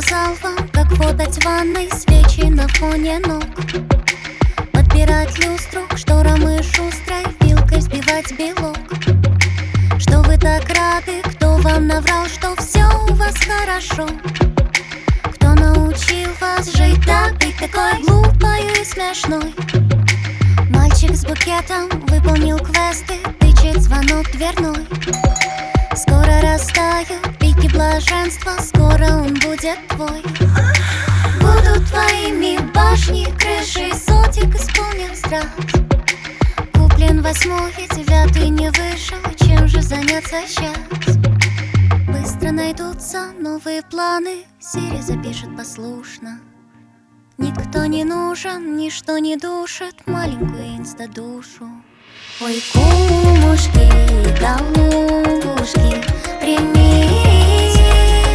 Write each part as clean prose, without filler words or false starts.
сказал вам, как подать в ванной свечи на фоне ног, подбирать люстру к шторам и шустрой вилкой взбивать белок? Что вы так рады, кто вам наврал, что все у вас хорошо? Кто научил вас жить так, быть такой глупой и смешной? Мальчик с букетом выполнил квесты, тычет звонок дверной. Скоро растают пики блаженства, скоро он будет твой. Будут твоими башни, крыши, сотик исполнен страх. Куплен 8-й, 9-й не вышел, чем же заняться сейчас? Быстро найдутся новые планы, Сири запишет послушно. Никто не нужен, ничто не душит маленькую инстадушу. Ой, кумушки, голубушки, примите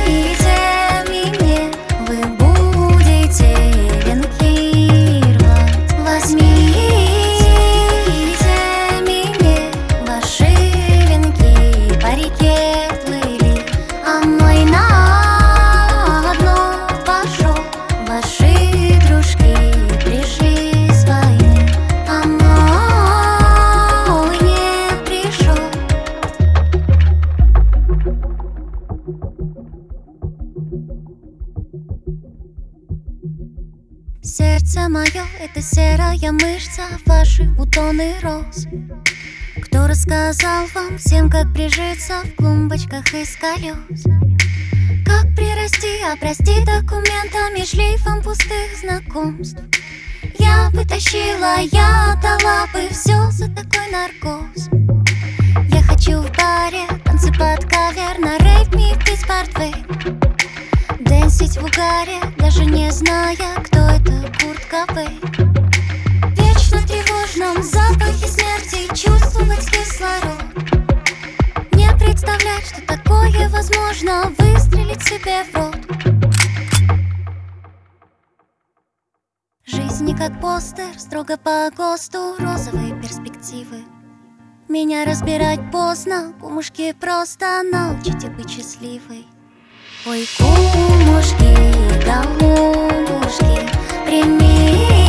меня, вы будете венкировать. Возьмите меня, ваши венки по реке плыли, а мой на дно пошел. Ваши дружки пришли с войны, а мой не пришел. Сердце мое — это серая мышца, ваши бутоны роз. Кто рассказал вам всем, как прижиться в клумбочках из колес? Как прирасти, обрасти документами, шлейфом пустых знакомств? Я бы тащила, я отдала бы все за такой наркоз. Я хочу в баре танцы под кавер, на рейв ми пить портвейн, дэнсить в угаре, даже не зная, кто это Курт Кобейн. Вечно тревожном запахе смерти чувствовать кислород, не представлять, что такое возможно, выстрелить себе в рот. Жизнь не как постер, строго по ГОСТу, розовые перспективы. Меня разбирать поздно, кумушки, просто научите быть счастливой. Ой, кумушки, голубушки, примите